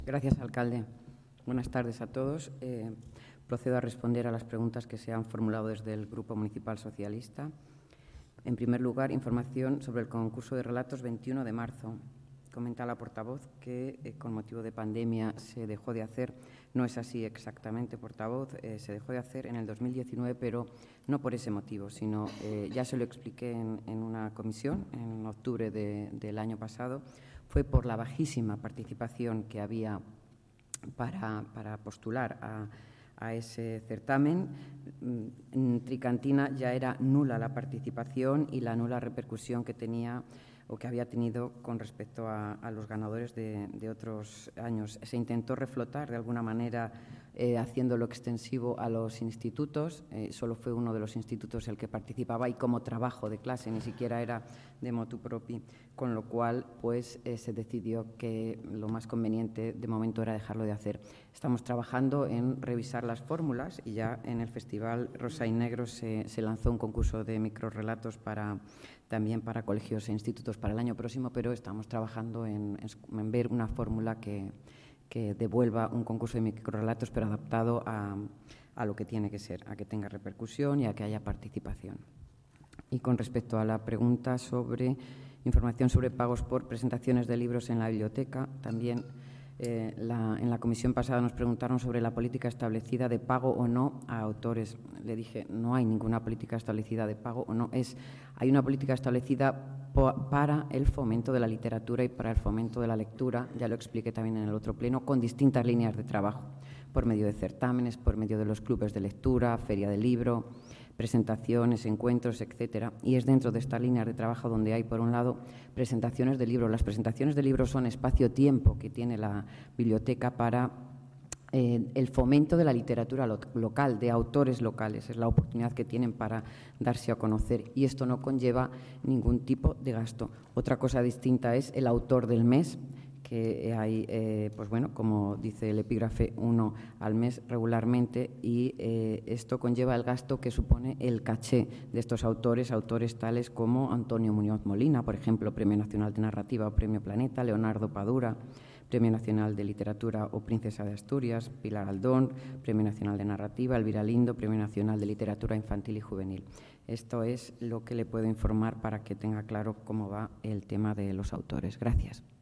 Gracias, alcalde. Buenas tardes a todos. Procedo a responder a las preguntas que se han formulado desde el Grupo Municipal Socialista. En primer lugar, información sobre el concurso de relatos 21 de marzo. Comenta la portavoz que con motivo de pandemia se dejó de hacer. No es así exactamente, portavoz. Se dejó de hacer en el 2019, pero no por ese motivo, sino ya se lo expliqué en una comisión en octubre del año pasado. Fue por la bajísima participación que había para postular a ese certamen. En Tricantina ya era nula la participación y la nula repercusión que tenía o que había tenido con respecto a los ganadores de otros años. Se intentó reflotar de alguna manera haciéndolo extensivo a los institutos. Solo fue uno de los institutos el que participaba y como trabajo de clase, ni siquiera era de motu propio, con lo cual pues se decidió que lo más conveniente de momento era dejarlo de hacer. Estamos trabajando en revisar las fórmulas y ya en el Festival Rosa y Negro se lanzó un concurso de microrrelatos también para colegios e institutos para el año próximo, pero estamos trabajando en ver una fórmula que devuelva un concurso de microrrelatos, pero adaptado a lo que tiene que ser, a que tenga repercusión y a que haya participación. Y con respecto a la pregunta sobre información sobre pagos por presentaciones de libros en la biblioteca, también en la comisión pasada nos preguntaron sobre la política establecida de pago o no a autores. Le dije, no hay ninguna política establecida de pago o no. Hay una política establecida para el fomento de la literatura y para el fomento de la lectura, ya lo expliqué también en el otro pleno, con distintas líneas de trabajo, por medio de certámenes, por medio de los clubes de lectura, feria del libro, presentaciones, encuentros, etcétera. Y es dentro de estas líneas de trabajo donde hay, por un lado, presentaciones de libros. Las presentaciones de libros son espacio-tiempo que tiene la biblioteca para el fomento de la literatura local, de autores locales. Es la oportunidad que tienen para darse a conocer y esto no conlleva ningún tipo de gasto. Otra cosa distinta es el autor del mes, que hay, pues bueno, como dice el epígrafe, uno al mes regularmente y esto conlleva el gasto que supone el caché de estos autores tales como Antonio Muñoz Molina, por ejemplo, Premio Nacional de Narrativa o Premio Planeta, Leonardo Padura, Premio Nacional de Literatura o Princesa de Asturias, Pilar Aldón, Premio Nacional de Narrativa, Elvira Lindo, Premio Nacional de Literatura Infantil y Juvenil. Esto es lo que le puedo informar para que tenga claro cómo va el tema de los autores. Gracias.